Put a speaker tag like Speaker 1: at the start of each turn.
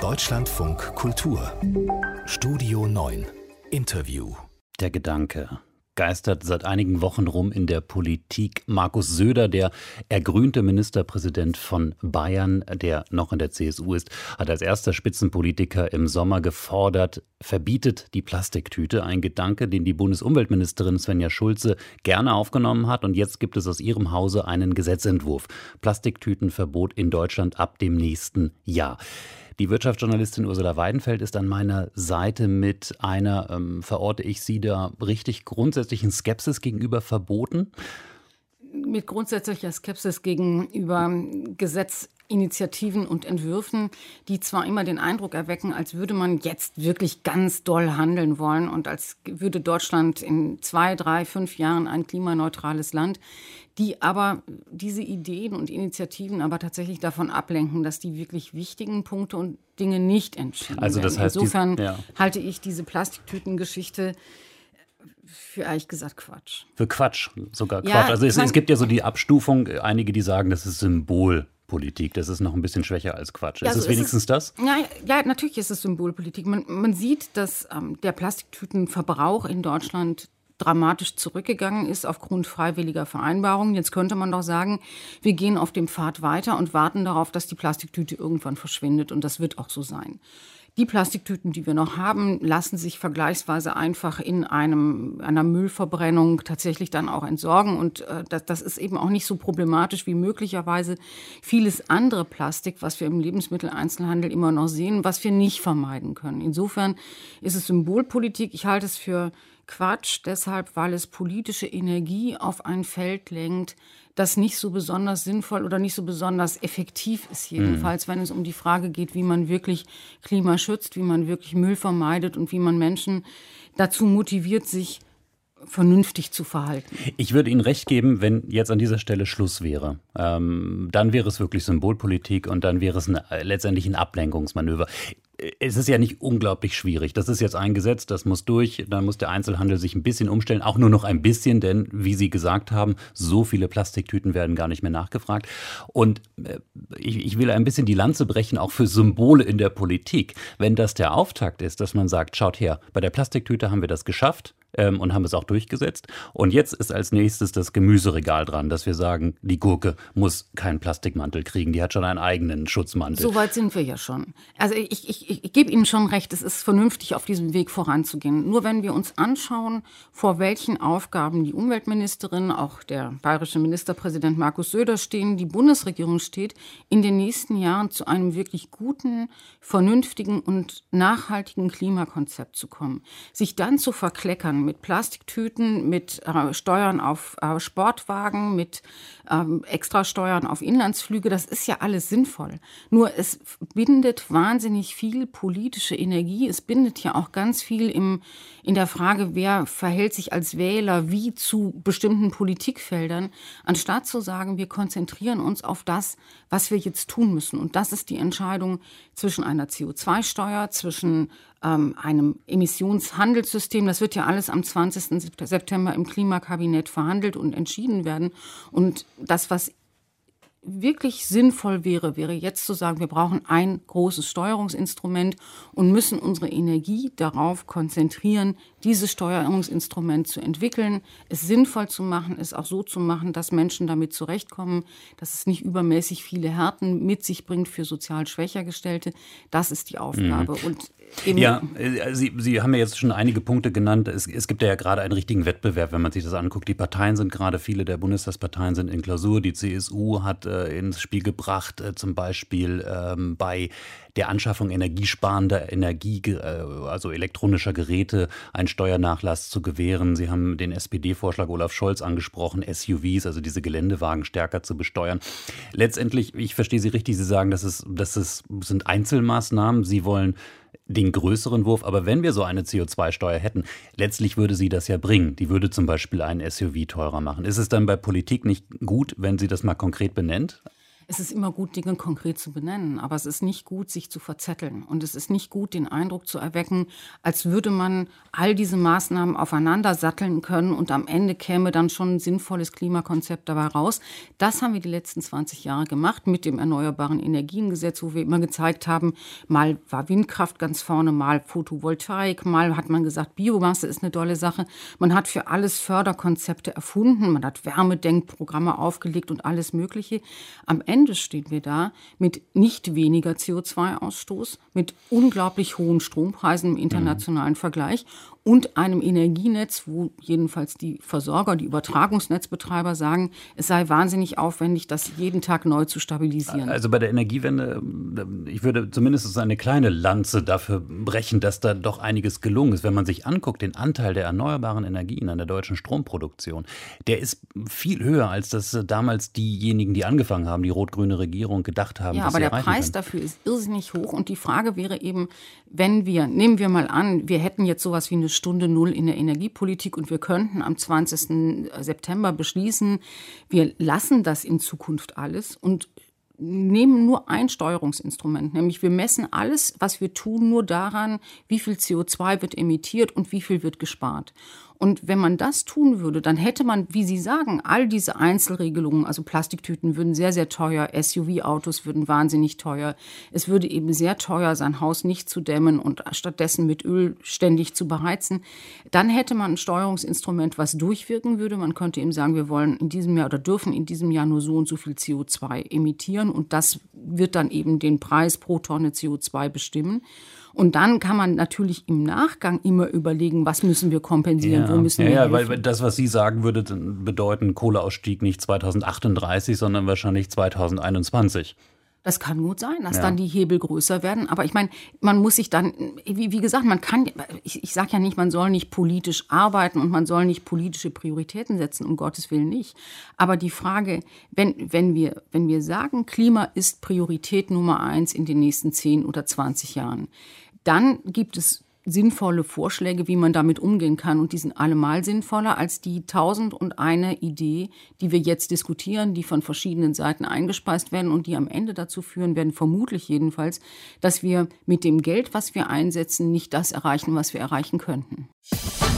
Speaker 1: Deutschlandfunk Kultur Studio 9 Interview.
Speaker 2: Der Gedanke geistert seit einigen Wochen rum in der Politik. Markus Söder, der ergrünte Ministerpräsident von Bayern, der noch in der CSU ist, hat als erster Spitzenpolitiker im Sommer gefordert, verbietet die Plastiktüte. Ein Gedanke, den die Bundesumweltministerin Svenja Schulze gerne aufgenommen hat. Und jetzt gibt es aus ihrem Hause einen Gesetzentwurf. Plastiktütenverbot in Deutschland ab dem nächsten Jahr. Die Wirtschaftsjournalistin Ursula Weidenfeld ist an meiner Seite mit einer, verorte ich Sie da richtig, grundsätzlichen Skepsis gegenüber Verboten?
Speaker 3: Mit grundsätzlicher Skepsis gegenüber Gesetzinitiativen und Entwürfen, die zwar immer den Eindruck erwecken, als würde man jetzt wirklich ganz doll handeln wollen und als würde Deutschland in 2, 3, 5 Jahren ein klimaneutrales Land, die aber diese Ideen und Initiativen aber tatsächlich davon ablenken, dass die wirklich wichtigen Punkte und Dinge nicht entschieden werden.
Speaker 2: Das heißt,
Speaker 3: insofern halte ich diese Plastiktütengeschichte für ehrlich gesagt Quatsch.
Speaker 2: Für Quatsch, sogar Quatsch. Also es gibt ja so die Abstufung, einige, die sagen, das ist Symbolpolitik. Das ist noch ein bisschen schwächer als Quatsch. Ist es wenigstens das?
Speaker 3: Ja, natürlich ist es Symbolpolitik. Man sieht, dass der Plastiktütenverbrauch in Deutschland dramatisch zurückgegangen ist aufgrund freiwilliger Vereinbarungen. Jetzt könnte man doch sagen, wir gehen auf dem Pfad weiter und warten darauf, dass die Plastiktüte irgendwann verschwindet. Und das wird auch so sein. Die Plastiktüten, die wir noch haben, lassen sich vergleichsweise einfach in einer Müllverbrennung tatsächlich dann auch entsorgen. Und das ist eben auch nicht so problematisch wie möglicherweise vieles andere Plastik, was wir im Lebensmitteleinzelhandel immer noch sehen, was wir nicht vermeiden können. Insofern ist es Symbolpolitik. Ich halte es für Quatsch, deshalb, weil es politische Energie auf ein Feld lenkt, das nicht so besonders sinnvoll oder nicht so besonders effektiv ist, jedenfalls, wenn es um die Frage geht, wie man wirklich Klima schützt, wie man wirklich Müll vermeidet und wie man Menschen dazu motiviert, sich vernünftig zu verhalten.
Speaker 2: Ich würde Ihnen recht geben, wenn jetzt an dieser Stelle Schluss wäre. Dann wäre es wirklich Symbolpolitik und dann wäre es letztendlich ein Ablenkungsmanöver. Es ist ja nicht unglaublich schwierig. Das ist jetzt ein Gesetz, das muss durch. Dann muss der Einzelhandel sich ein bisschen umstellen, auch nur noch ein bisschen, denn wie Sie gesagt haben, so viele Plastiktüten werden gar nicht mehr nachgefragt. Und ich will ein bisschen die Lanze brechen, auch für Symbole in der Politik. Wenn das der Auftakt ist, dass man sagt, schaut her, bei der Plastiktüte haben wir das geschafft. Und haben es auch durchgesetzt. Und jetzt ist als nächstes das Gemüseregal dran, dass wir sagen, die Gurke muss keinen Plastikmantel kriegen, die hat schon einen eigenen Schutzmantel.
Speaker 3: So weit sind wir ja schon. Also ich gebe Ihnen schon recht, es ist vernünftig, auf diesem Weg voranzugehen. Nur wenn wir uns anschauen, vor welchen Aufgaben die Umweltministerin, auch der bayerische Ministerpräsident Markus Söder stehen, die Bundesregierung steht, in den nächsten Jahren zu einem wirklich guten, vernünftigen und nachhaltigen Klimakonzept zu kommen. Sich dann zu verkleckern mit Plastiktüten, mit Steuern auf Sportwagen, mit Extrasteuern auf Inlandsflüge, das ist ja alles sinnvoll. Nur es bindet wahnsinnig viel politische Energie. Es bindet ja auch ganz viel in der Frage, wer verhält sich als Wähler wie zu bestimmten Politikfeldern, anstatt zu sagen, wir konzentrieren uns auf das, was wir jetzt tun müssen. Und das ist die Entscheidung zwischen einer CO2-Steuer, zwischen einem Emissionshandelssystem. Das wird ja alles am 20. September im Klimakabinett verhandelt und entschieden werden. Und das, was wirklich sinnvoll wäre jetzt zu sagen, wir brauchen ein großes Steuerungsinstrument und müssen unsere Energie darauf konzentrieren, dieses Steuerungsinstrument zu entwickeln, es sinnvoll zu machen, es auch so zu machen, dass Menschen damit zurechtkommen, dass es nicht übermäßig viele Härten mit sich bringt für sozial schwächer Gestellte. Das ist die Aufgabe. Und
Speaker 2: ja, Sie haben ja jetzt schon einige Punkte genannt. Es gibt ja gerade einen richtigen Wettbewerb, wenn man sich das anguckt. Die Parteien sind gerade, viele der Bundestagsparteien sind in Klausur. Die CSU hat ins Spiel gebracht, zum Beispiel bei der Anschaffung energiesparender also elektronischer Geräte, einen Steuernachlass zu gewähren. Sie haben den SPD-Vorschlag Olaf Scholz angesprochen, SUVs, also diese Geländewagen stärker zu besteuern. Letztendlich, ich verstehe Sie richtig, Sie sagen, das sind Einzelmaßnahmen. Sie wollen den größeren Wurf. Aber wenn wir so eine CO2-Steuer hätten, letztlich würde sie das ja bringen. Die würde zum Beispiel einen SUV teurer machen. Ist es dann bei Politik nicht gut, wenn sie das mal konkret benennt?
Speaker 3: Es ist immer gut, Dinge konkret zu benennen, aber es ist nicht gut, sich zu verzetteln. Und es ist nicht gut, den Eindruck zu erwecken, als würde man all diese Maßnahmen aufeinander satteln können und am Ende käme dann schon ein sinnvolles Klimakonzept dabei raus. Das haben wir die letzten 20 Jahre gemacht mit dem Erneuerbaren Energiengesetz, wo wir immer gezeigt haben, mal war Windkraft ganz vorne, mal Photovoltaik, mal hat man gesagt, Biomasse ist eine tolle Sache. Man hat für alles Förderkonzepte erfunden, man hat Wärmedenkprogramme aufgelegt und alles Mögliche. Am Ende stehen wir da mit nicht weniger CO2-Ausstoß, mit unglaublich hohen Strompreisen im internationalen Vergleich und einem Energienetz, wo jedenfalls die Versorger, die Übertragungsnetzbetreiber sagen, es sei wahnsinnig aufwendig, das jeden Tag neu zu stabilisieren.
Speaker 2: Also bei der Energiewende, ich würde zumindest eine kleine Lanze dafür brechen, dass da doch einiges gelungen ist. Wenn man sich anguckt, den Anteil der erneuerbaren Energien an der deutschen Stromproduktion, der ist viel höher, als das damals diejenigen, die angefangen haben, die rot-grüne Regierung, gedacht haben.
Speaker 3: Ja, aber der Preis dafür ist irrsinnig hoch. Und die Frage wäre eben, nehmen wir mal an, wir hätten jetzt sowas wie eine Stunde Null in der Energiepolitik und wir könnten am 20. September beschließen, wir lassen das in Zukunft alles und nehmen nur ein Steuerungsinstrument, nämlich wir messen alles, was wir tun, nur daran, wie viel CO2 wird emittiert und wie viel wird gespart. Und wenn man das tun würde, dann hätte man, wie Sie sagen, all diese Einzelregelungen, also Plastiktüten würden sehr, sehr teuer, SUV-Autos würden wahnsinnig teuer. Es würde eben sehr teuer sein, Haus nicht zu dämmen und stattdessen mit Öl ständig zu beheizen. Dann hätte man ein Steuerungsinstrument, was durchwirken würde. Man könnte eben sagen, wir wollen in diesem Jahr oder dürfen in diesem Jahr nur so und so viel CO2 emittieren und das wird dann eben den Preis pro Tonne CO2 bestimmen. Und dann kann man natürlich im Nachgang immer überlegen, was müssen wir kompensieren, wo müssen wir helfen.
Speaker 2: Weil das, was Sie sagen, würde bedeuten, Kohleausstieg nicht 2038, sondern wahrscheinlich 2021.
Speaker 3: Das kann gut sein, dass dann die Hebel größer werden. Aber ich meine, man muss sich dann, wie gesagt, ich sage ja nicht, man soll nicht politisch arbeiten und man soll nicht politische Prioritäten setzen, um Gottes Willen nicht. Aber die Frage, wenn wir sagen, Klima ist Priorität Nummer 1 in den nächsten 10 oder 20 Jahren, dann gibt es sinnvolle Vorschläge, wie man damit umgehen kann. Und die sind allemal sinnvoller als die 1001 Idee, die wir jetzt diskutieren, die von verschiedenen Seiten eingespeist werden und die am Ende dazu führen werden, vermutlich jedenfalls, dass wir mit dem Geld, was wir einsetzen, nicht das erreichen, was wir erreichen könnten.